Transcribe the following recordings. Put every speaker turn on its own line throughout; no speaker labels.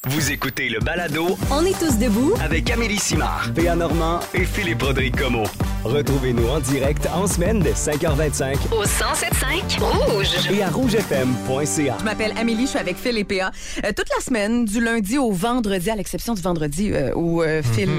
Vous écoutez le balado
On est tous debout
avec Amélie Simard,
P.A. Normand
et Philippe Rodrigue-Comeau.
Retrouvez-nous en direct en semaine dès 5h25
au 107.5 Rouge.
et à rougefm.ca.
Je m'appelle Amélie, je suis avec Phil et PA. Toute la semaine, du lundi au vendredi, à l'exception du vendredi où Phil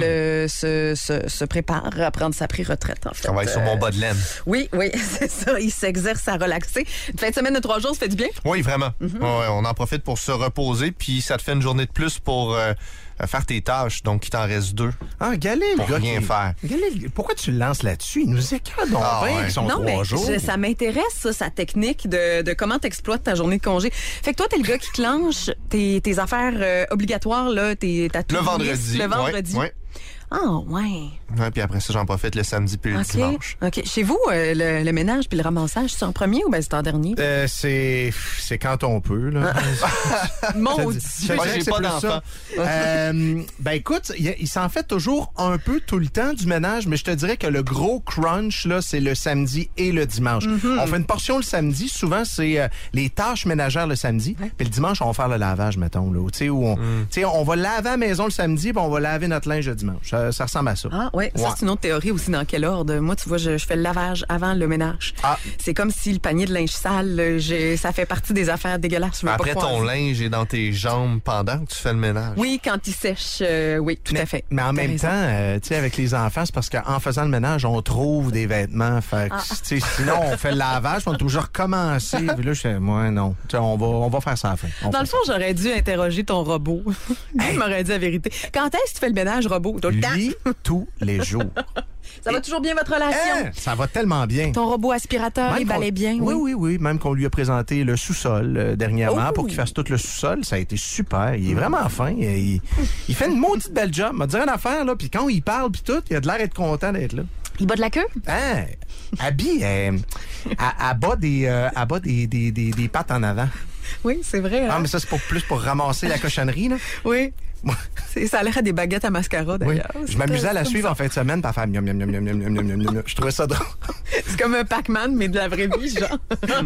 se prépare à prendre sa pré-retraite. En fait.
Je travaille sur mon bas de laine.
Oui, c'est ça. Il s'exerce à relaxer. Une fin de semaine de 3 jours, ça fait du bien?
Oui, vraiment. Ouais, on en profite pour se reposer, puis ça te fait une journée de plus pour faire tes tâches. Donc, il t'en reste 2
Ah, Galil,
pour rien faire.
Galil, pourquoi tu le lances là-dessus? Il nous écarte donc bien avec son
Non,
3
mais
jours.
ça m'intéresse, ça, sa technique de comment t'exploites ta journée de congé. Fait que toi, t'es le gars qui clenche tes affaires obligatoires, là, ta
Le vendredi.
Le vendredi.
Ouais.
Ah, ouais.
Ouais, puis après ça, j'en profite le samedi puis le dimanche.
OK. Chez vous, le ménage puis le ramassage, c'est en premier ou c'est en dernier?
C'est quand on peut, là.
Maudit.
Moi, j'ai
c'est
pas
plus
d'enfant.
ça. Ben écoute, il s'en fait toujours un peu tout le temps du ménage, mais je te dirais que le gros crunch, là, c'est le samedi et le dimanche. On fait une portion le samedi. Souvent, c'est les tâches ménagères le samedi. Puis le dimanche, on va faire le lavage, mettons. Là, tu sais, où on va laver à la maison le samedi, puis on va laver notre linge le dimanche. Ça ressemble à ça.
Ah, oui. Ça, c'est une autre théorie aussi. Dans quel ordre? Moi, tu vois, je fais le lavage avant le ménage.
Ah.
C'est comme si le panier de linge sale, ça fait partie des affaires dégueulasses. Je veux
Après,
pas
ton
croiser.
linge est dans tes jambes pendant que tu fais le ménage.
Oui, quand il sèche, oui, tout à fait.
Mais en
T'as
même
raison.
temps, tu sais, avec les enfants, c'est parce qu'en faisant le ménage, on trouve des vêtements. Fait que, tu sais, sinon, on fait le lavage, puis on est toujours recommencer. Puis là, je fais, moi, non. Tu sais, on va faire ça à la fin.
Dans le fond, j'aurais dû interroger ton robot. Lui m'aurait dit la vérité. Quand est-ce que tu fais le ménage, robot? Tout le temps?
Lui, tous les jours.
Ça va toujours bien, votre relation?
Hein? Ça va tellement bien.
Ton robot aspirateur,
Même
il
qu'on-
balait bien?
Oui. Même qu'on lui a présenté le sous-sol dernièrement
Oh!
pour qu'il fasse tout le sous-sol. Ça a été super. Il est vraiment fin. Il fait une maudite belle job. M'a dit une affaire, là. Puis quand il parle, puis tout, il a de l'air d'être content d'être là.
Il bat de la queue?
Hein? Abby, elle bat des pattes en avant.
Oui, c'est vrai.
Ah,
hein?
mais ça, c'est plus pour ramasser la cochonnerie, là.
Oui. Ça a l'air à des baguettes à mascara,
Oui.
d'ailleurs.
Je m'amusais à la suivre en fin de semaine, puis à faire miam, miam, miam, miam, miam, miam, miam, miam, miam. Je trouvais ça drôle.
C'est comme un Pac-Man, mais de la vraie vie, genre.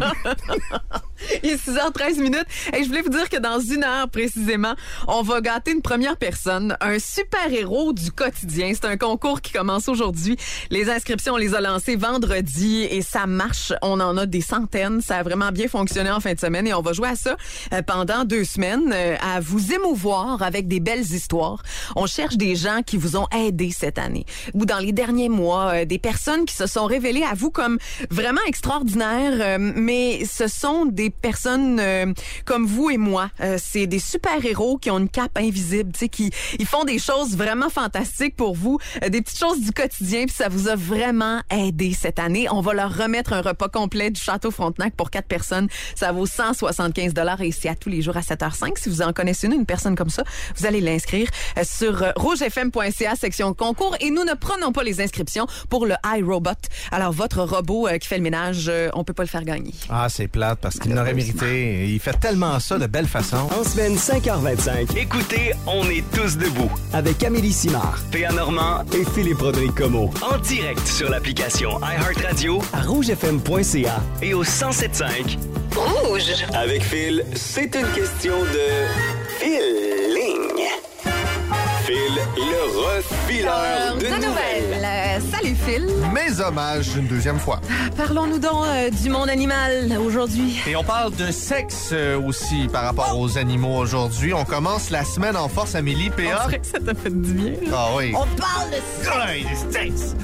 Il est 6h13 minutes. Et je voulais vous dire que dans 1 heure précisément, on va gâter une première personne, un super-héros du quotidien. C'est un concours qui commence aujourd'hui. Les inscriptions, on les a lancées vendredi et ça marche. On en a des centaines. Ça a vraiment bien fonctionné en fin de semaine et on va jouer à ça pendant 2 semaines, à vous émouvoir avec des belles histoires. On cherche des gens qui vous ont aidé cette année ou dans les derniers mois, des personnes qui se sont révélées à vous comme vraiment extraordinaires, mais ce sont des personnes comme vous et moi. C'est des super-héros qui ont une cape invisible, tu sais, ils font des choses vraiment fantastiques pour vous, des petites choses du quotidien, puis ça vous a vraiment aidé cette année. On va leur remettre un repas complet du Château Frontenac pour 4 personnes. Ça vaut 175 $ et c'est à tous les jours à 7h05. Si vous en connaissez une personne comme ça, vous allez l'inscrire sur rougefm.ca, section concours. Et nous ne prenons pas les inscriptions pour le iRobot. Alors, votre robot qui fait le ménage, on peut pas le faire gagner.
Ah, c'est plate parce qu'il l'aurait mérité. Il fait tellement ça de belle façon.
En semaine 5h25
Écoutez, on est tous debout
avec Amélie Simard
P.A. Normand
et Philippe Rodrigue-Comeau
en direct sur l'application iHeartRadio
à rougefm.ca.
et au 107.5.
Rouge.
Avec Phil, c'est une question de feeling. Phil, le refileur de nouvelles.
Salut Phil.
Mes hommages une deuxième fois.
Parlons-nous donc du monde animal aujourd'hui.
Et on parle de sexe aussi par rapport aux animaux aujourd'hui. On commence la semaine en force, Amélie,
On
PA.
dirait que ça t'a fait du bien. Là.
Ah oui.
On parle de
Ouais, des steaks.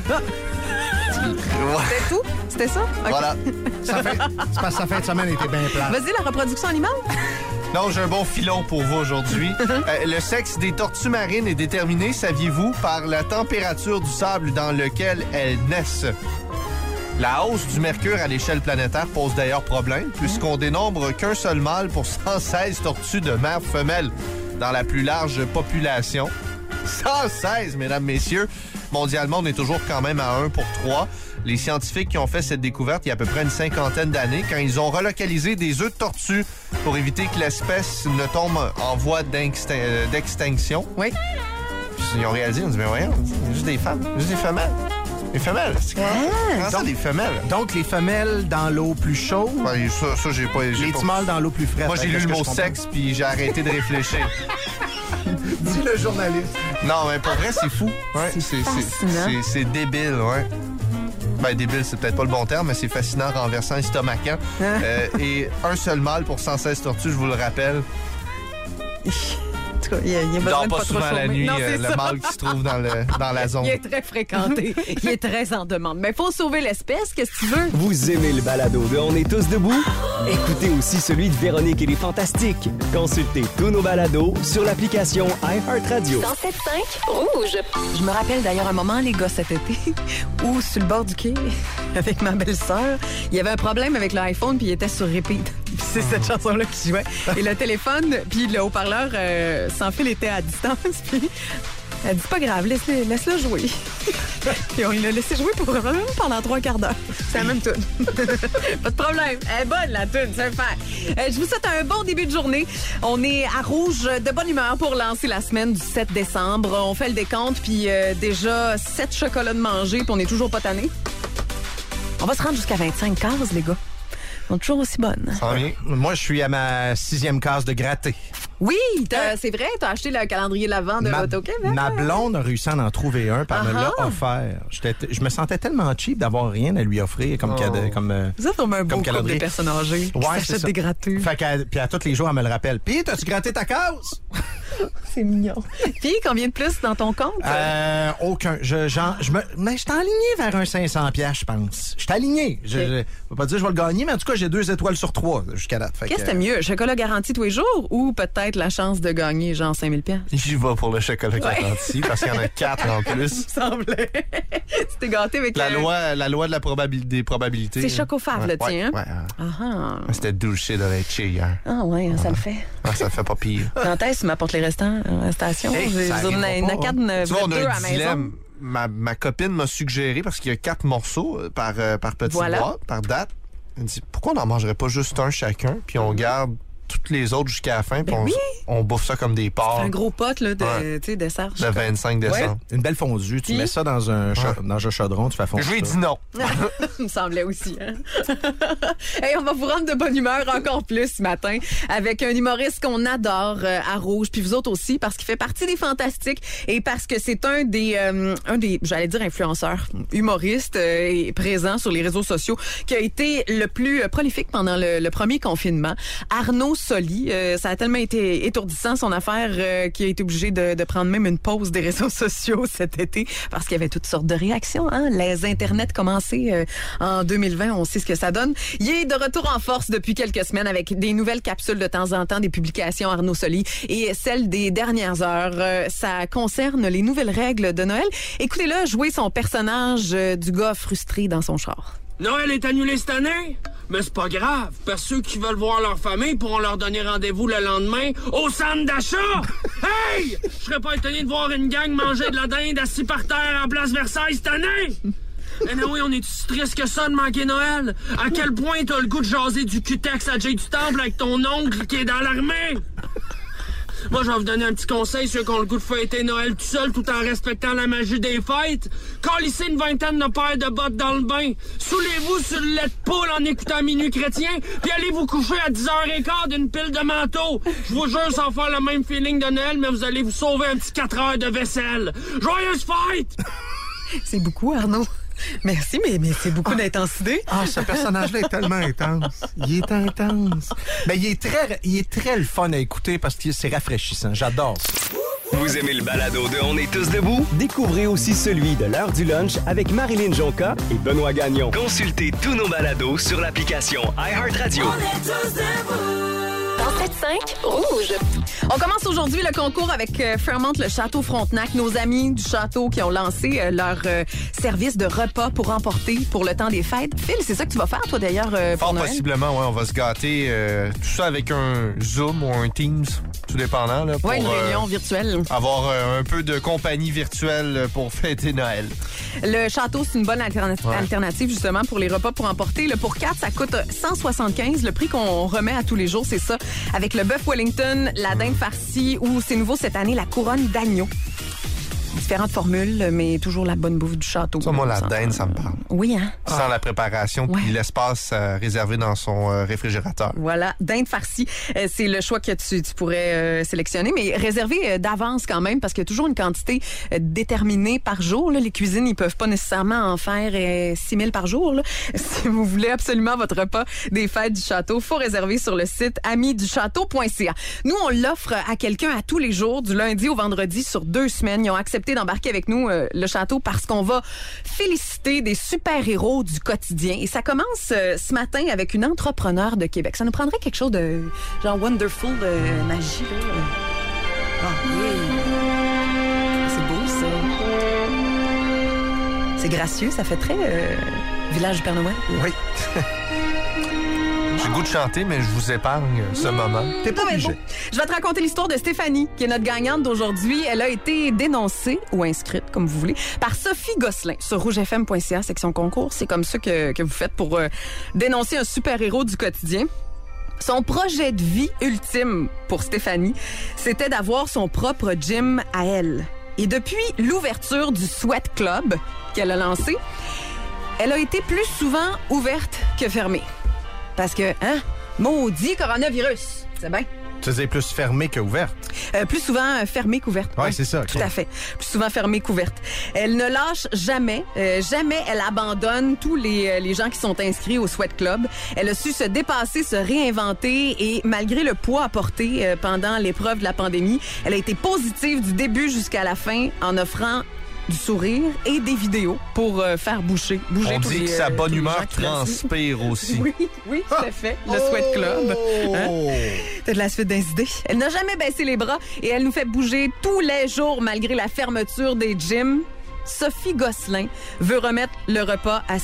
C'était tout? C'était ça? OK.
Voilà.
C'est parce que sa fin de semaine était bien plate.
Vas-y, la reproduction animale?
Non, j'ai un bon filon pour vous aujourd'hui. Le sexe des tortues marines est déterminé, saviez-vous, par la température du sable dans lequel elles naissent. La hausse du mercure à l'échelle planétaire pose d'ailleurs problème, puisqu'on dénombre qu'un seul mâle pour 116 tortues de mère femelle dans la plus large population. 116, mesdames, messieurs. Mondialement, on est toujours quand même à 1 pour 3. Les scientifiques qui ont fait cette découverte il y a à peu près une 50aine d'années, quand ils ont relocalisé des œufs de tortues pour éviter que l'espèce ne tombe en voie d'extinction.
Oui.
Puis ils ont réalisé, on dit, mais voyons, c'est juste des femmes, juste des femelles. Des femelles, c'est quoi? Comment ça, des femelles?
Donc, les femelles dans l'eau plus chaude,
Ouais, ça j'ai pas...
les petits mâles dans l'eau plus fraîche.
Moi, j'ai lu
Est-ce
le
que
mot
je comprends?
sexe, puis j'ai arrêté de réfléchir.
Dis le journaliste.
Non, mais pour vrai, c'est fou. Ouais,
fascinant.
c'est débile, ouais. Ben, débile, c'est peut-être pas le bon terme, mais c'est fascinant, renversant, estomacant. Et un seul mâle pour 116 tortues, je vous le rappelle.
Il y a besoin
Dors
de
pas
pas trop
souvent la
chômer.
nuit,
Non, c'est
le
ça.
mâle qui se trouve dans la zone.
Il est très fréquenté. Il est très en demande. Mais il faut sauver l'espèce. Qu'est-ce que tu veux?
Vous aimez le balado de On est tous debout? Écoutez aussi celui de Véronique et les Fantastiques. Consultez tous nos balados sur l'application iHeartRadio.
107.5 Rouge.
Je me rappelle d'ailleurs un moment, les gars, cet été, où sur le bord du quai, avec ma belle-sœur, il y avait un problème avec l'iPhone, puis il était sur repeat. Puis c'est cette chanson-là qui jouait. Et le téléphone, puis le haut-parleur sans fil était à distance, puis elle dit, pas grave, laisse-le jouer. Puis on l'a laissé jouer probablement pendant 3 quarts d'heure. C'est la même tune. Pas de problème. Elle est bonne, la tune, ça fait. Je vous souhaite un bon début de journée. On est à Rouge, de bonne humeur pour lancer la semaine du 7 décembre. On fait le décompte, puis déjà 7 chocolats de manger, puis on est toujours pas tannés. On va se rendre jusqu'à 25 cases, les gars. On est toujours aussi bonnes.
Moi, je suis à ma 6e case de gratté.
Oui, c'est vrai, t'as acheté le calendrier l'Avent de l'Auto-Québec.
Ma blonde a réussi à en trouver un, puis elle me l'a offert. Je me sentais tellement cheap d'avoir rien à lui offrir comme cadeau.
Vous êtes comme un beau couple de personnes âgées qui s'achètent des grattés.
Fait puis à tous les jours, elle me le rappelle. Puis, t'as-tu gratté ta case?
C'est mignon. Puis, combien de plus dans ton compte?
Aucun. Mais je t'ai aligné vers un 500$, je pense. Je t'ai aligné. Je ne vais pas dire que je vais le gagner, mais en tout cas, j'ai 2 étoiles sur 3 jusqu'à date.
Qu'est-ce que c'était mieux? Chocolat garanti tous les jours ou peut-être la chance de gagner genre 5000$?
J'y vais pour le chocolat garanti parce qu'il y en a 4 en plus.
Il me semblait. C'était gâté avec
la loi de la des probabilités.
C'est Chocofave, le tien.
Ouais. C'était douché de leche hier.
Ah ouais, ça le fait.
Ça le fait pas pire.
Quand est-ce que tu m'apportes les restants à la station? J'ai une à
tu vois, on a
la
un
maison.
dilemme. Ma copine m'a suggéré, parce qu'il y a 4 morceaux par petite boîte, par date. Elle dit, pourquoi on n'en mangerait pas juste un chacun, puis on garde toutes les autres jusqu'à la fin, puis on bouffe ça comme des porcs.
C'est un gros pot là, de dessert.
Le 25 décembre.
Une belle fondue. Tu mets ça dans un chaudron, tu fais fondre.
Je lui ai dit non.
Il me semblait aussi. Hein? Hey, on va vous rendre de bonne humeur encore plus ce matin avec un humoriste qu'on adore à Rouge, puis vous autres aussi, parce qu'il fait partie des Fantastiques et parce que c'est un des j'allais dire influenceurs, humoristes et présent sur les réseaux sociaux, qui a été le plus prolifique pendant le premier confinement. Arnaud Soli, ça a tellement été étourdissant son affaire qu'il a été obligé de prendre même une pause des réseaux sociaux cet été parce qu'il y avait toutes sortes de réactions. Hein? Les internets commencé en 2020, on sait ce que ça donne. Il est de retour en force depuis quelques semaines avec des nouvelles capsules de temps en temps, des publications Arnaud Soli et celle des dernières heures. Ça concerne les nouvelles règles de Noël. Écoutez-le jouer son personnage du gars frustré dans son char.
Noël est annulé cette année? Mais c'est pas grave, parce que ceux qui veulent voir leur famille pourront leur donner rendez-vous le lendemain au centre d'achat! Hey! Je serais pas étonné de voir une gang manger de la dinde assis par terre en place Versailles cette année! Eh non, oui, on est si triste que ça de manquer Noël? À quel point t'as le goût de jaser du cutex à Jay du Temple avec ton oncle qui est dans l'armée? Moi, je vais vous donner un petit conseil, ceux qui ont le goût de fêter Noël tout seul tout en respectant la magie des fêtes. Calissez une vingtaine de paires de bottes dans le bain. Soulez-vous sur le lait de poule en écoutant Minuit Chrétien, puis allez vous coucher à 10h15 d'une pile de manteaux. Je vous jure, sans faire le même feeling de Noël, mais vous allez vous sauver un petit 4 heures de vaisselle. Joyeuse fête!
C'est beaucoup, Arnaud. Merci, mais c'est beaucoup d'intensité.
Ah, ce personnage-là est tellement intense. Il est intense. Mais il est très le fun à écouter parce que c'est rafraîchissant. J'adore ça.
Vous aimez le balado de On est tous debout? Découvrez aussi celui de l'heure du lunch avec Marilyn Jonca et Benoît Gagnon. Consultez tous nos balados sur l'application iHeartRadio.
On est tous debout. 107.5 Rouge.
On commence aujourd'hui le concours avec Fairmont, le Château Frontenac, nos amis du château qui ont lancé leur service de repas pour emporter pour le temps des fêtes. Phil, c'est ça que tu vas faire, toi, d'ailleurs, pour
Fort
Noël?
possiblement, oui. On va se gâter tout ça avec un Zoom ou un Teams, tout dépendant. Là, pour,
une réunion virtuelle.
Avoir un peu de compagnie virtuelle pour fêter Noël.
Le château, c'est une bonne alternative, justement, pour les repas pour emporter. Le pour 4, ça coûte 175. Le prix qu'on remet à tous les jours, c'est ça. Avec le bœuf Wellington, la dinde farcie ou, c'est nouveau cette année, la couronne d'agneau. différentes formules, mais toujours la bonne bouffe du château.
Ça, moi, la dinde, ça me parle.
Oui, hein?
Sans la préparation, puis
Ouais.
l'espace réservé dans son réfrigérateur.
Voilà, dinde farcie. C'est le choix que tu pourrais sélectionner, mais réservé d'avance quand même, parce qu'il y a toujours une quantité déterminée par jour. Là. Les cuisines, ils peuvent pas nécessairement en faire 6 000 par jour. Là. Si vous voulez absolument votre repas des fêtes du château, faut réserver sur le site amiduchâteau.ca. Nous, on l'offre à quelqu'un à tous les jours, du lundi au vendredi, sur 2 semaines. Ils ont accepté d'embarquer avec nous le château parce qu'on va féliciter des super-héros du quotidien. Et ça commence ce matin avec une entrepreneur de Québec. Ça nous prendrait quelque chose de genre wonderful, de magie. Là. Ah oui. C'est beau, ça. C'est gracieux, ça fait très village du Père Noël.
Oui. J'ai le goût de chanter, mais je vous épargne ce moment.
T'es pas
Non, mais
obligé.
bon, je vais te raconter l'histoire de Stéphanie, qui est notre gagnante d'aujourd'hui. Elle a été dénoncée ou inscrite, comme vous voulez, par Sophie Gosselin sur rougefm.ca, section concours. C'est comme ça que vous faites pour dénoncer un super-héros du quotidien. Son projet de vie ultime pour Stéphanie, c'était d'avoir son propre gym à elle. Et depuis l'ouverture du Sweat Club qu'elle a lancé, elle a été plus souvent ouverte que fermée. Parce que, maudit coronavirus, c'est bien.
Tu disais plus fermée que ouverte.
Plus souvent fermée qu'ouverte.
Ouais, c'est ça, ok.
Tout à fait. Plus souvent fermée qu'ouverte. Elle ne lâche jamais. Jamais elle abandonne tous les gens qui sont inscrits au Sweat Club. Elle a su se dépasser, se réinventer et malgré le poids apporté pendant l'épreuve de la pandémie, elle a été positive du début jusqu'à la fin en offrant du sourire et des vidéos pour faire bouger
On
tous
dit
les,
que sa
tous
bonne
les
humeur
gens qui dansent.
transpire aussi.
Oui, tout à fait. Le Sweat Club. Hein? T'as de la suite des idées. Elle n'a jamais baissé les bras et elle nous fait bouger tous les jours malgré la fermeture des gyms. Sophie Gosselin veut remettre le repas à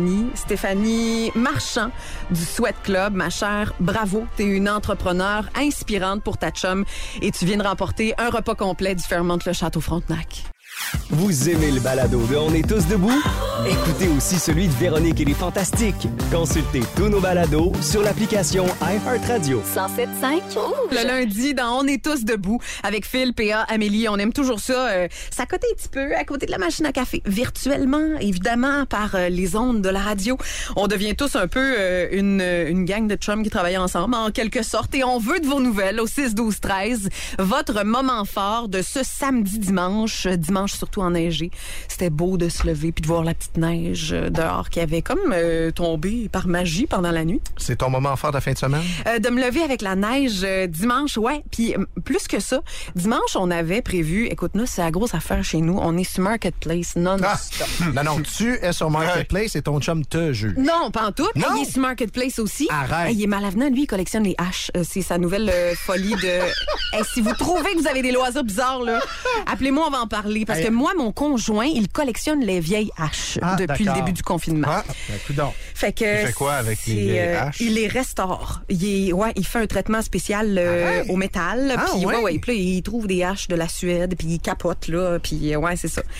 Stéphanie Marchand du Sweat Club. Ma chère, bravo, t'es une entrepreneure inspirante pour ta chum et tu viens de remporter un repas complet du Fairmont Le Château Frontenac.
Vous aimez le balado de On est tous debout? Écoutez aussi celui de Véronique et les Fantastiques. Consultez tous nos balados sur l'application iHeartRadio.
107.5 Rouge.
Le lundi, dans On est tous debout, avec Phil, PA, Amélie. On aime toujours ça. Ça cote un petit peu à côté de la machine à café. Virtuellement, évidemment, par les ondes de la radio. On devient tous un peu une gang de chums qui travaillent ensemble, en quelque sorte. Et on veut de vos nouvelles au 6-12-13. Votre moment fort de ce samedi-dimanche surtout enneigé. C'était beau de se lever puis de voir la petite neige dehors qui avait comme tombé par magie pendant la nuit.
C'est ton moment fort de la fin de semaine?
De me lever avec la neige dimanche, ouais. Puis plus que ça, dimanche, on avait prévu, écoute-nous, c'est la grosse affaire chez nous, on est sur Marketplace non-stop.
Non, tu es sur Marketplace et ton chum te juge.
Non, pas en tout.
Non.
Il est sur Marketplace aussi.
Arrête.
Hey, il est mal avenant. Lui, il collectionne les haches. C'est sa nouvelle folie de... Hey, si vous trouvez que vous avez des loisirs bizarres, là, appelez-moi, on va en parler. Parce que moi, mon conjoint, il collectionne les vieilles haches depuis le
d'accord.
début du confinement.
Ah, ben, coudonc.
Fait que
Il fait quoi avec les vieilles haches?
Il les restaure. Il fait un traitement spécial au métal.
Ah,
Puis
ouais?
puis là, il trouve des haches de la Suède, puis il capote là, puis ouais, c'est ça.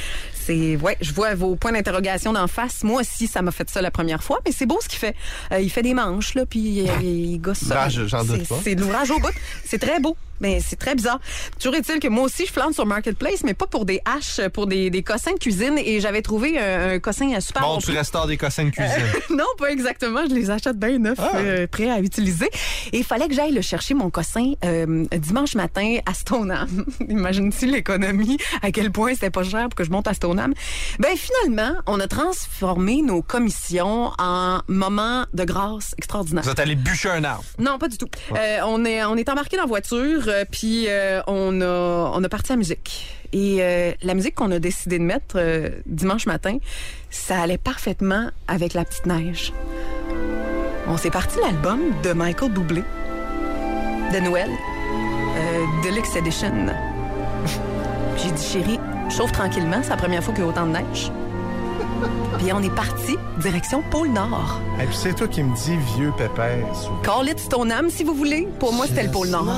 Je vois vos points d'interrogation d'en face. Moi aussi, ça m'a fait ça la première fois, mais c'est beau ce qu'il fait. Il fait des manches là, puis il gosse ça.
J'en doute pas.
C'est de l'ouvrage au bout. C'est très beau. Mais c'est très bizarre. Toujours est-il que moi aussi, je flâne sur Marketplace, mais pas pour des haches, pour des cossins de cuisine. Et j'avais trouvé un cossin à super
Bon,
bon
tu
prix.
restaures des cossins de cuisine.
Non, pas exactement. Je les achète bien neufs, prêts à utiliser. Et il fallait que j'aille le chercher, mon cossin, dimanche matin à Stoneham. Imagine-tu l'économie, à quel point c'était pas cher pour que je monte à Stoneham. Ben finalement, on a transformé nos commissions en moments de grâce extraordinaires.
Vous êtes allé bûcher un arbre.
Non, pas du tout. On est embarqué dans la voiture, puis on a parti à la musique. Et la musique qu'on a décidé de mettre dimanche matin, ça allait parfaitement avec la petite neige. On s'est parti l'album de Michael Bublé, de Noël, Deluxe Edition. J'ai dit, chérie, chauffe tranquillement, c'est la première fois qu'il y a autant de neige. Puis on est parti direction pôle Nord.
Et puis c'est toi qui me dis vieux pépère. souvent.
Call it Stoneham si vous voulez. Pour moi, c'était le pôle Nord.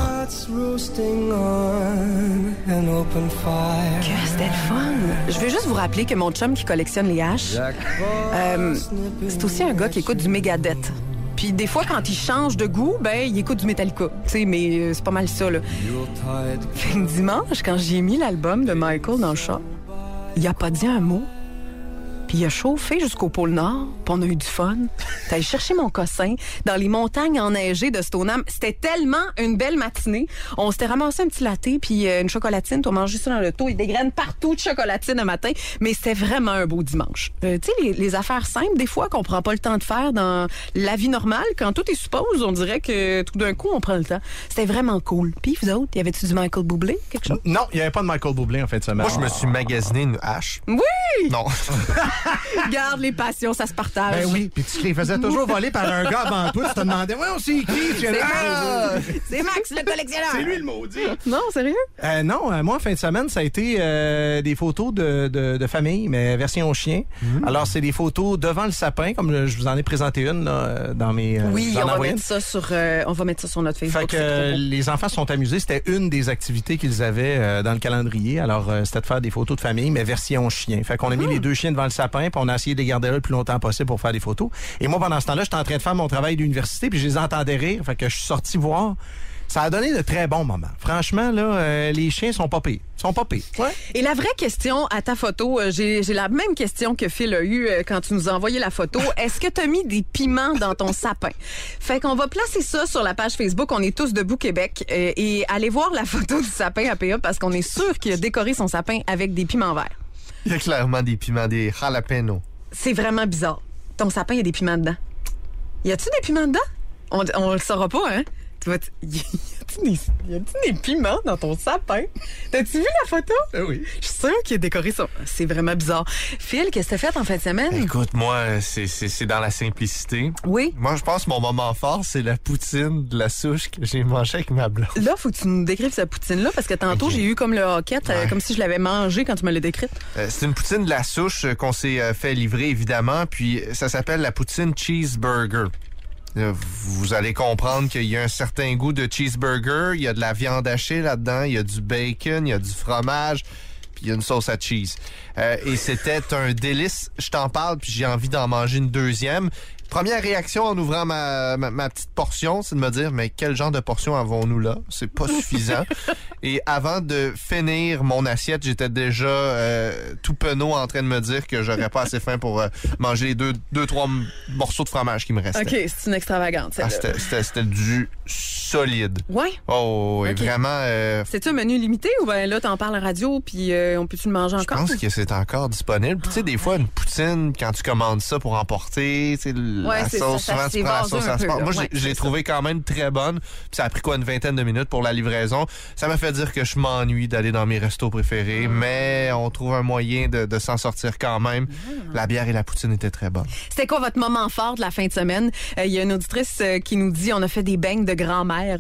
Que c'était le fun. Je veux juste vous rappeler que mon chum qui collectionne les haches, c'est aussi un gars qui écoute du Megadeth. Puis des fois, quand il change de goût, ben il écoute du Metallica. Tu sais, mais c'est pas mal ça, là. Fait que dimanche, quand j'ai mis l'album de Michael dans le chat, il a pas dit un mot. Puis il a chauffé jusqu'au pôle Nord, puis on a eu du fun. T'as allé chercher mon cossin dans les montagnes enneigées de Stoneham. C'était tellement une belle matinée. On s'était ramassé un petit latte puis une chocolatine. On mangeait ça dans le taux. Il y a des graines partout de chocolatine le matin. Mais c'était vraiment un beau dimanche. Tu sais, les affaires simples, des fois, qu'on prend pas le temps de faire dans la vie normale, quand tout est suppose, on dirait que tout d'un coup, on prend le temps. C'était vraiment cool. Puis vous autres, y avait-tu du Michael Bublé, quelque chose?
Non, il n'y avait pas de Michael Bublé en fin de semaine.
Moi, je me suis magasiné une hache.
Oui!
Non.
Garde les passions, ça se partage.
Ben oui, puis tu te les faisais toujours voler par un gars avant toi. Tu te demandais, ouais, on sait qui?
C'est Max, le collectionneur.
C'est lui le maudit.
Non, sérieux?
Non, moi, en fin de semaine, ça a été des photos de famille, mais version chien. Alors, c'est des photos devant le sapin, comme je vous en ai présenté une là, dans mes...
Oui, on va mettre ça sur notre Facebook.
Fait que les enfants se sont amusés. C'était une des activités qu'ils avaient dans le calendrier. Alors, c'était de faire des photos de famille, mais version chien. Fait qu'on a mis les deux chiens devant le sapin, puis on a essayé de les garder là le plus longtemps possible pour faire des photos. Et moi, pendant ce temps-là, j'étais en train de faire mon travail d'université, puis je les entendais rire. Fait que je suis sorti voir. Ça a donné de très bons moments. Franchement, là, les chiens sont pas pires. Ouais.
Et la vraie question à ta photo, j'ai la même question que Phil a eue quand tu nous as envoyé la photo. Est-ce que tu as mis des piments dans ton sapin? Fait qu'on va placer ça sur la page Facebook. On est tous debout Québec. Et allez voir la photo du sapin à PA parce qu'on est sûr qu'il a décoré son sapin avec des piments verts.
Il y a clairement des piments, des jalapenos.
C'est vraiment bizarre. Ton sapin, il y a des piments dedans. Y a-tu des piments dedans? On le saura pas, hein? Y a-tu des piments dans ton sapin? T'as-tu vu la photo?
Oui.
Je suis sûre qu'il a décoré ça. C'est vraiment bizarre. Phil, qu'est-ce que t'as fait en fin de semaine?
Écoute, moi, c'est dans la simplicité.
Oui.
Moi, je pense que mon moment fort, c'est la poutine de la souche que j'ai mangée avec ma blonde.
Là, faut que tu nous décrives cette poutine-là, parce que tantôt, j'ai eu comme le hoquette, comme si je l'avais mangé quand tu me l'as décrite.
C'est une poutine de la souche qu'on s'est fait livrer, évidemment, puis ça s'appelle la poutine cheeseburger. Vous allez comprendre qu'il y a un certain goût de cheeseburger, il y a de la viande hachée là-dedans, il y a du bacon, il y a du fromage, puis il y a une sauce à cheese. Et c'était un délice. Je t'en parle, puis j'ai envie d'en manger une deuxième. Première réaction en ouvrant ma petite portion, c'est de me dire, mais quel genre de portion avons-nous là? C'est pas suffisant. Et avant de finir mon assiette, j'étais déjà tout penaud en train de me dire que j'aurais pas assez faim pour manger les deux, trois morceaux de fromage qui me restaient.
OK, c'est une extravagante.
C'était du solide.
Ouais?
Oh, oui,
okay.
Vraiment...
C'est-tu un menu limité ou ben là, t'en parles à la radio puis on peut-tu le manger encore?
Je pense que c'est encore disponible. Tu sais, des fois, une poutine, quand tu commandes ça pour emporter, tu sais, la sauce, souvent tu prends la sauce à sport. Moi, je l'ai trouvé quand même très bonne. Puis ça a pris une vingtaine de minutes pour la livraison. Ça m'a fait dire que je m'ennuie d'aller dans mes restos préférés, mais on trouve un moyen de s'en sortir quand même. La bière et la poutine étaient très bonnes.
C'était quoi votre moment fort de la fin de semaine? Il y a une auditrice qui nous dit on a fait des beignes de grand-mère.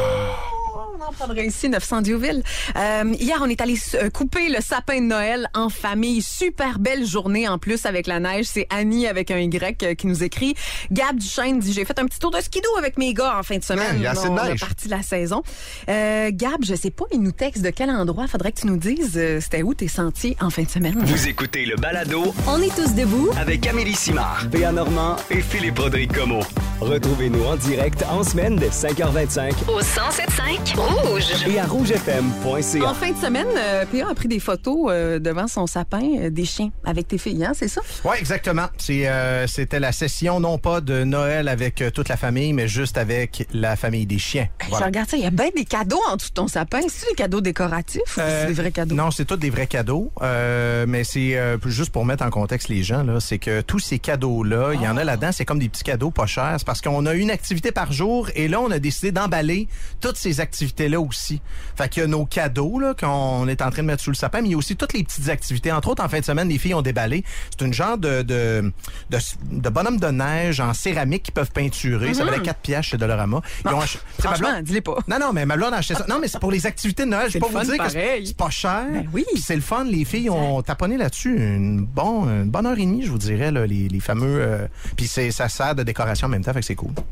On en prendrait ici, 900 Diouville. Hier, on est allé couper le sapin de Noël en famille. Super belle journée en plus avec la neige. C'est Annie avec un Y qui nous écrit. Gab Duchesne dit, j'ai fait un petit tour de skidoo avec mes gars en fin de semaine.
Il y a assez de neige.
On est parti de la saison. Gab, je sais pas, il nous texte de quel endroit. Faudrait que tu nous dises c'était où tes sentiers en fin de semaine.
Vous écoutez le balado
On est tous debout.
avec Amélie Simard, Béa Normand et Philippe Rodrigue Comeau. Retrouvez-nous en direct en semaine dès 5h25
Au 107.5 Rouge.
et à rougefm.ca.
En fin de semaine, P.A. a pris des photos devant son sapin des chiens avec tes filles, hein, c'est ça?
Oui, exactement. C'était la session, non pas de Noël avec toute la famille, mais juste avec la famille des chiens.
Je regarde ça, il y a bien des cadeaux en dessous de ton sapin. C'est-tu des cadeaux décoratifs ou c'est des vrais cadeaux?
Non, c'est tous des vrais cadeaux. Mais c'est juste pour mettre en contexte les gens, là, c'est que tous ces cadeaux-là, il y en a là-dedans, c'est comme des petits cadeaux pas chers. C'est parce qu'on a une activité par jour et là, on a décidé d'emballer toutes ces activités-là aussi. Fait qu'il y a nos cadeaux là, qu'on est en train de mettre sous le sapin, mais il y a aussi toutes les petites activités. Entre autres, en fin de semaine, les filles ont déballé. C'est une genre de bonhomme de neige en céramique qu'ils peuvent peinturer. Ça valait 4 piastres chez Dollarama.
Franchement, dis-les pas.
Non, mais ma blonde a acheté ça. Non, mais c'est pour les activités de Noël. Je vais pas vous dire que c'est pas cher.
Ben oui.
Puis c'est le fun. Les filles ont taponné là-dessus une bonne heure et demie, je vous dirais, là, les fameux... Puis ça sert de décoration en même temps, fait que c'est cool.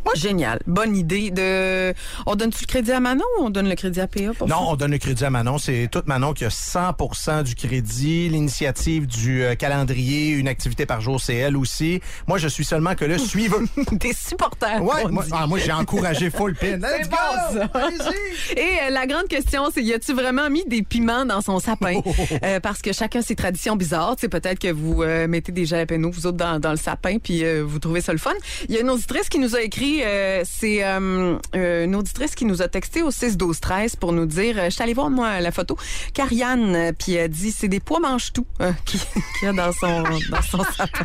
Génial. Bonne idée. On donne-tu le crédit à Manon ou on donne le crédit à PA pour ça?
Non, on donne le crédit à Manon. C'est toute Manon qui a 100% du crédit. L'initiative du calendrier, une activité par jour, c'est elle aussi. Moi, je suis seulement que le suiveux.
Des supporters.
Ouais, moi j'ai encouragé full pin. Let's go!
Bon, ça.
Allez-y!
Et la grande question, c'est y a-tu vraiment mis des piments dans son sapin? Parce que chacun ses traditions bizarres. Tu sais, peut-être que vous mettez des jalapenos, vous autres, dans le sapin, puis vous trouvez ça le fun. Il y a une auditrice qui nous a écrit, c'est une auditrice qui nous a texté au 6-12-13 pour nous dire, je suis allée voir, moi, la photo, Karianne, puis elle dit, c'est des pois mange-tout qu'il y a dans son sapin.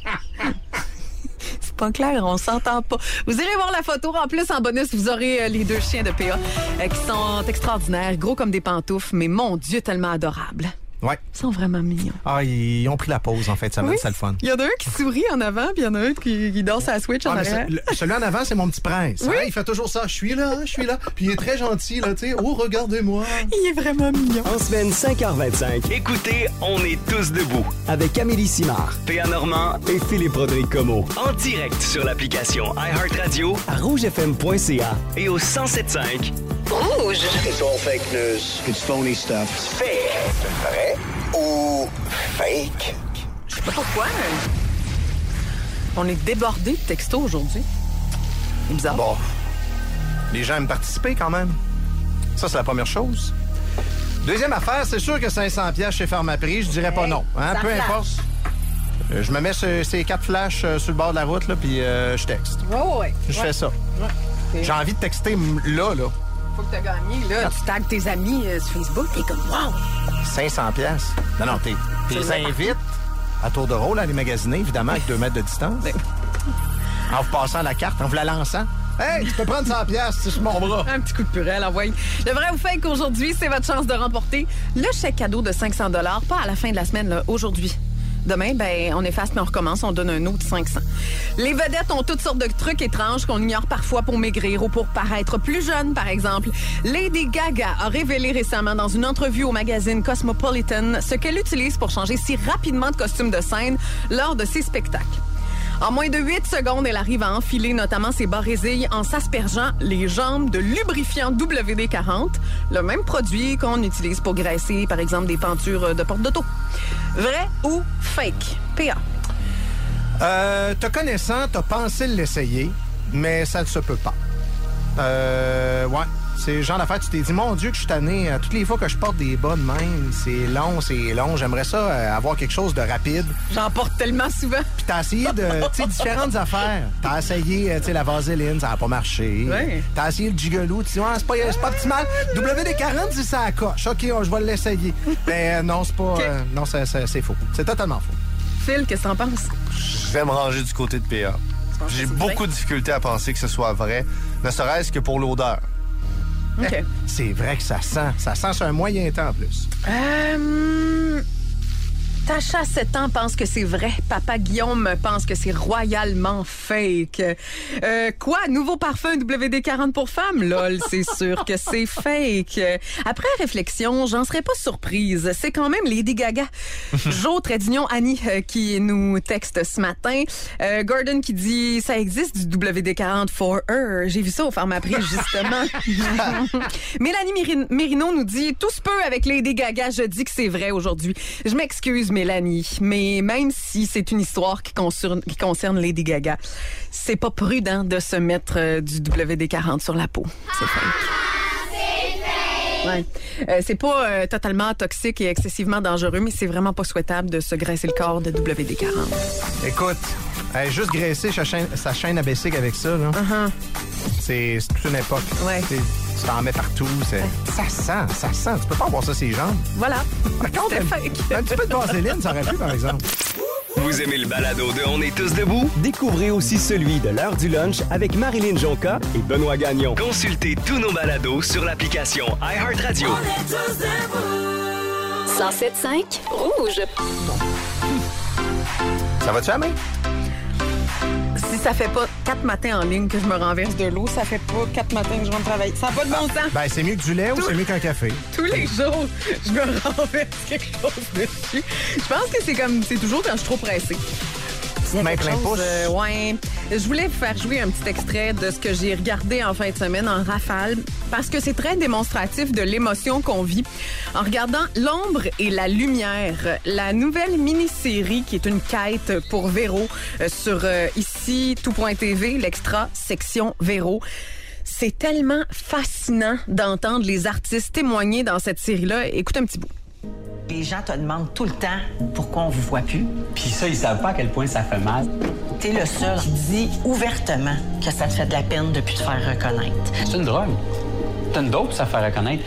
C'est pas clair, on s'entend pas. Vous irez voir la photo. En plus, en bonus, vous aurez les 2 chiens de PA qui sont extraordinaires, gros comme des pantoufles, mais mon Dieu, tellement adorables.
Ouais.
Ils sont vraiment mignons.
Ah, ils ont pris la pause en fin de semaine, c'est le fun.
Il y en a un qui sourit en avant, puis il y en a un qui danse à la Switch en arrière.
Celui en avant, c'est mon petit prince.
Oui.
Hein? Il fait toujours ça. Je suis là. Puis il est très gentil, là, tu sais. Oh, regardez-moi.
Il est vraiment mignon.
En semaine 5h25, écoutez On est tous debout avec Amélie Simard, P.A. Normand et Philippe Rodrigue Comeau. En direct sur l'application iHeartRadio, à rougefm.ca et au 107.5
Rouge.
It's all fake news. It's phony stuff.
Fake. Vrai ou fake?
Je sais pas pourquoi, mais on est débordé de textos aujourd'hui. C'est bizarre.
Bon. Les gens aiment participer quand même. Ça, c'est la première chose. Deuxième affaire, c'est sûr que 500$ chez Pharmaprix, je dirais pas non. Hein? Peu importe. Je me mets ces 4 flashs sur le bord de la route, là, puis je texte.
Ouais.
Je fais ça.
Ouais.
J'ai envie de texter là.
Faut que t'as gagné, là. Tu tagues tes amis sur Facebook, t'es comme wow!
500$. Non, t'es invites à tour de rôle à les magasiner, évidemment, avec 2 mètres de distance. En vous passant la carte, en vous la lançant. Hey, tu peux prendre 100$, c'est sur mon bras.
Un petit coup de purée, là, ouais. Le vrai ou fake aujourd'hui, c'est votre chance de remporter le chèque cadeau de 500$, pas à la fin de la semaine, là, aujourd'hui. Demain, on efface mais on recommence, on donne un autre 500. Les vedettes ont toutes sortes de trucs étranges qu'on ignore parfois pour maigrir ou pour paraître plus jeune, par exemple. Lady Gaga a révélé récemment dans une entrevue au magazine Cosmopolitan ce qu'elle utilise pour changer si rapidement de costume de scène lors de ses spectacles. En moins de 8 secondes, elle arrive à enfiler notamment ses barésilles en s'aspergeant les jambes de lubrifiant WD-40, le même produit qu'on utilise pour graisser, par exemple, des pentures de porte d'auto. Vrai ou fake? PA.
Te connaissant, t'as pensé l'essayer, mais ça ne se peut pas. Ouais. C'est le genre d'affaire, tu t'es dit, mon Dieu, que je suis tanné. Toutes les fois que je porte des bas de même, c'est long. J'aimerais ça avoir quelque chose de rapide.
J'en porte tellement souvent.
Puis t'as essayé de, tu sais, différentes affaires. T'as essayé, tu sais, la vaseline, ça n'a pas marché.
Ouais.
T'as essayé le gigolo, tu dis, c'est pas optimal. WD-40, si ça coche. OK, je vais l'essayer. Mais non, c'est pas, non, c'est faux. C'est totalement faux.
Phil, qu'est-ce que t'en penses?
Je vais me ranger du côté de PA. J'ai beaucoup de difficultés à penser que ce soit vrai, ne serait-ce que pour l'odeur.
OK.
C'est vrai que ça sent sur un moyen temps en plus.
Tacha, 7 ans, pense que c'est vrai. Papa Guillaume pense que c'est royalement fake. Quoi? Nouveau parfum WD-40 pour femmes? Lol, c'est sûr que c'est fake. Après réflexion, j'en serais pas surprise. C'est quand même Lady Gaga. Jo, Trédignon, Annie qui nous texte ce matin. Gordon qui dit, ça existe du WD-40 for her. J'ai vu ça au Pharmaprix, justement. Mélanie Mérino nous dit, tout se peut avec Lady Gaga, je dis que c'est vrai aujourd'hui. Je m'excuse, Mélanie, mais même si c'est une histoire qui concerne Lady Gaga, c'est pas prudent de se mettre du WD-40 sur la peau. C'est fake. Ouais. C'est pas totalement toxique et excessivement dangereux, mais c'est vraiment pas souhaitable de se graisser le corps de WD-40.
Écoute, juste graisser sa chaîne à bicycle avec ça, là, c'est toute une époque.
Ouais.
Tu t'en mets partout. Ça sent. Tu peux pas avoir ça sur les jambes.
Voilà.
Par contre, un petit peu de vaseline, ça aurait pu, par exemple.
Vous aimez le balado de On est tous debout? Découvrez aussi celui de l'heure du lunch avec Marilyn Jonca et Benoît Gagnon. Consultez tous nos balados sur l'application iHeartRadio.
107.5 Rouge.
Ça va-tu, Amé?
Si ça fait pas 4 matins en ligne que je me renverse de l'eau, ça fait pas 4 matins que je rentre travailler. Ça n'a pas de bon sens.
Ben, c'est mieux que du lait ou c'est mieux qu'un café?
Tous les jours, je me renverse quelque chose dessus. Je pense que c'est toujours quand je suis trop pressée.
petite main plein pouce.
Ouais. Je voulais vous faire jouer un petit extrait de ce que j'ai regardé en fin de semaine en rafale parce que c'est très démonstratif de l'émotion qu'on vit en regardant L'ombre et la lumière, la nouvelle mini-série qui est une quête pour Véro sur ici tout.tv, l'extra section Véro. C'est tellement fascinant d'entendre les artistes témoigner dans cette série-là. Écoute un petit bout.
Les gens te demandent tout le temps pourquoi on vous voit plus.
Puis ça, ils savent pas à quel point ça fait mal.
T'es le seul qui dit ouvertement que ça te fait de la peine depuis te faire reconnaître.
C'est une drogue. T'as une dope, ça fait reconnaître.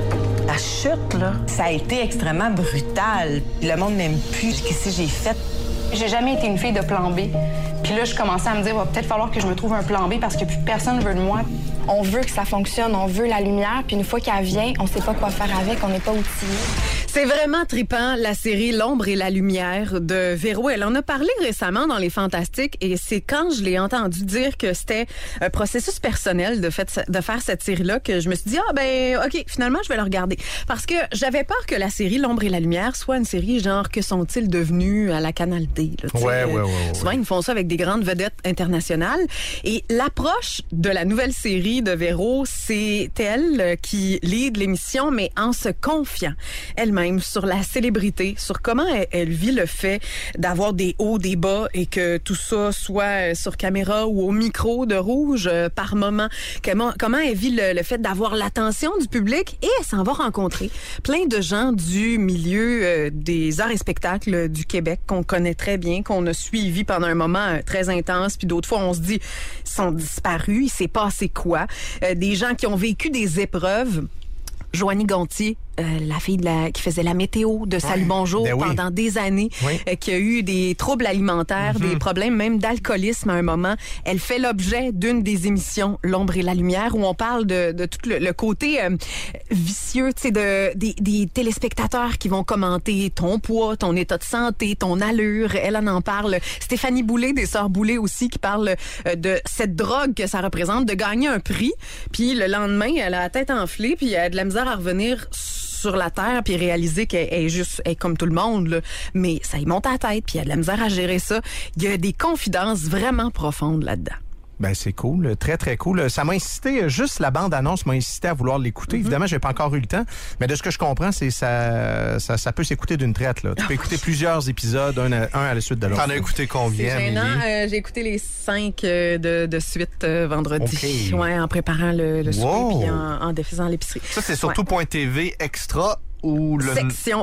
La chute, là, ça a été extrêmement brutal. Le monde m'aime plus. Qu'est-ce que j'ai fait?
J'ai jamais été une fille de plan B. Puis là, je commençais à me dire, va peut-être falloir que je me trouve un plan B parce que plus personne veut de moi.
On veut que ça fonctionne, on veut la lumière, puis une fois qu'elle vient, on sait pas quoi faire avec, on n'est pas outillé.
C'est vraiment trippant, la série L'ombre et la lumière de Véro. Elle en a parlé récemment dans Les Fantastiques et c'est quand je l'ai entendu dire que c'était un processus personnel de faire cette série-là que je me suis dit, OK, finalement, je vais le regarder. Parce que j'avais peur que la série L'ombre et la lumière soit une série genre que sont-ils devenus à la Canal D. Là,
ouais.
Souvent, ils font ça avec des grandes vedettes internationales. Et l'approche de la nouvelle série de Véro, c'est elle qui lead l'émission, mais en se confiant elle-même sur la célébrité, sur comment elle vit le fait d'avoir des hauts, des bas et que tout ça soit sur caméra ou au micro de Rouge par moment. Comment elle vit le fait d'avoir l'attention du public et elle s'en va rencontrer plein de gens du milieu des arts et spectacles du Québec qu'on connaît très bien, qu'on a suivi pendant un moment très intense, puis d'autres fois on se dit ils sont disparus, il s'est passé quoi? Des gens qui ont vécu des épreuves. Joanie Gontier, la fille qui faisait la météo de Salut Bonjour pendant des années, qui a eu des troubles alimentaires, des problèmes même d'alcoolisme à un moment. Elle fait l'objet d'une des émissions L'ombre et la lumière où on parle de tout le côté vicieux, tu sais, des téléspectateurs qui vont commenter ton poids, ton état de santé, ton allure. Elle en parle. Stéphanie Boulay, des Sœurs Boulay aussi, qui parle de cette drogue que ça représente, de gagner un prix. Puis le lendemain, elle a la tête enflée, puis elle a de la misère à revenir sur la terre puis réaliser qu'elle est comme tout le monde, là. Mais ça y monte à la tête puis il y a de la misère à gérer ça. Il y a des confidences vraiment profondes là-dedans.
Ben c'est cool, très très cool. Ça m'a incité, juste la bande-annonce m'a incité à vouloir l'écouter. Évidemment, j'ai pas encore eu le temps, mais de ce que je comprends, c'est ça peut s'écouter d'une traite, là. Tu peux écouter plusieurs épisodes, un à la suite de l'autre.
T'en as écouté combien, Amélie?
J'ai écouté les 5 de suite vendredi. Okay. Ouais, en préparant le souper puis en défaisant l'épicerie.
Ça, c'est sur tout.tv extra. Ou le...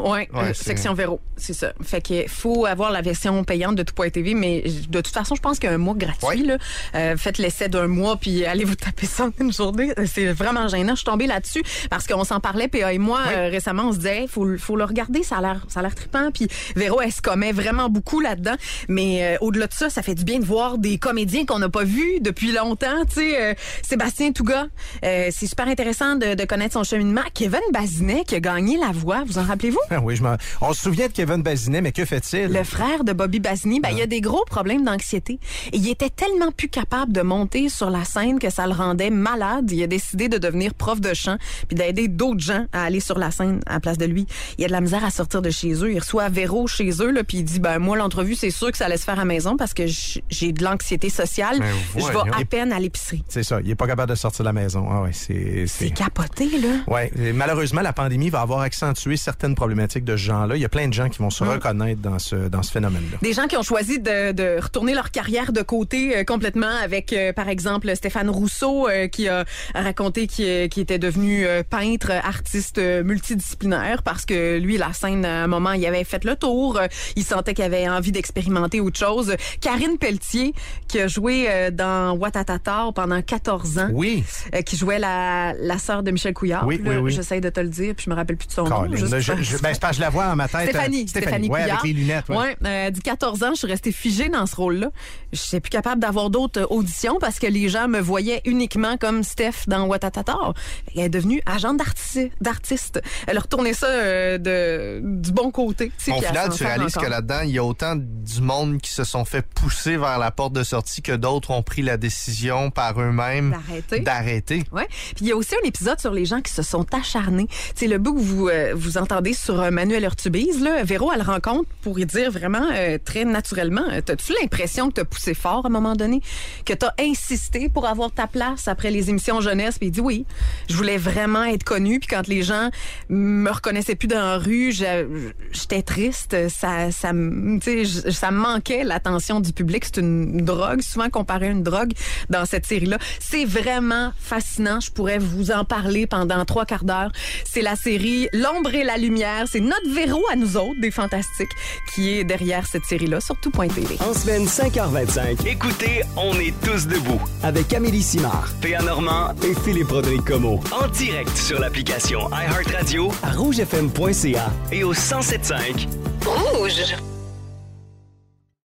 Section Véro, c'est ça. Fait qu'il faut avoir la version payante de tout.tv, mais de toute façon, je pense qu'il y a un mois gratuit. Là. Faites l'essai d'un mois, puis allez vous taper ça en une journée. C'est vraiment gênant. Je suis tombée là-dessus parce qu'on s'en parlait, PA et moi, récemment, on se disait, faut le regarder, ça a l'air trippant. Puis Véro, elle se commet vraiment beaucoup là-dedans. Mais au-delà de ça fait du bien de voir des comédiens qu'on n'a pas vus depuis longtemps. Tu sais, Sébastien Touga, c'est super intéressant de connaître son cheminement. Kevin Bazinet, qui a gagné la voix, vous en rappelez-vous?
Oui, on se souvient de Kevin Bazinet, mais que fait-il?
Le frère de Bobby Bazzini, il a des gros problèmes d'anxiété. Et il était tellement plus capable de monter sur la scène que ça le rendait malade. Il a décidé de devenir prof de chant puis d'aider d'autres gens à aller sur la scène à la place de lui. Il a de la misère à sortir de chez eux. Il reçoit Véro chez eux, là, puis il dit, moi, l'entrevue, c'est sûr que ça allait se faire à la maison parce que j'ai de l'anxiété sociale. Je vais à peine à l'épicerie.
C'est ça. Il est pas capable de sortir de la maison. Ah ouais, c'est
capoté, là.
Ouais. Malheureusement, la pandémie va avoir accentué certaines problématiques de ce genre-là. Il y a plein de gens qui vont se reconnaître dans ce phénomène-là.
Des gens qui ont choisi de retourner leur carrière de côté complètement avec, par exemple, Stéphane Rousseau qui a raconté qu'il était devenu peintre, artiste multidisciplinaire parce que lui, la scène, à un moment, il avait fait le tour. Il sentait qu'il avait envie d'expérimenter autre chose. Karine Pelletier, qui a joué dans Ouattatata pendant 14 ans.
Oui.
Qui jouait la sœur de Michel Couillard.
Oui.
J'essaie de te le dire, puis je me rappelle plus de son nom.
C'est parce que je la vois en ma tête.
Stéphanie
ouais,
Couillard.
Avec les lunettes.
Elle dit 14 ans, je suis restée figée dans ce rôle-là. Je suis plus capable d'avoir d'autres auditions parce que les gens me voyaient uniquement comme Steph dans Ouattatata. Elle est devenue agente d'artiste. Elle a retourné ça du bon côté.
Au final, tu réalises que là-dedans, il y a autant du monde qui se sont fait pousser vers la porte de sortie que d'autres ont pris la décision par eux-mêmes d'arrêter.
Ouais. Puis il y a aussi un épisode sur les gens qui se sont acharnés. C'est le bout où vous vous entendez sur Manuel Urtubise, là, Véro, elle rencontre pour y dire vraiment très naturellement, t'as-tu l'impression que t'as poussé fort à un moment donné, que t'as insisté pour avoir ta place après les émissions jeunesse? Puis il dit oui, je voulais vraiment être connue, puis quand les gens me reconnaissaient plus dans la rue, j'étais triste, ça me manquait l'attention du public. C'est une drogue, souvent comparé à une drogue dans cette série-là. C'est vraiment fascinant. Je pourrais vous en parler pendant 3 quarts d'heure. C'est la série L'ombre et la lumière. C'est notre Véro à nous autres, des Fantastiques, qui est derrière cette série-là, sur tout.tv.
En semaine 5h25, écoutez On est tous debout avec Amélie Simard, P.A. Normand et Philippe Rodrigue Comeau. En direct sur l'application iHeartRadio, à rougefm.ca et au 107.5
Rouge.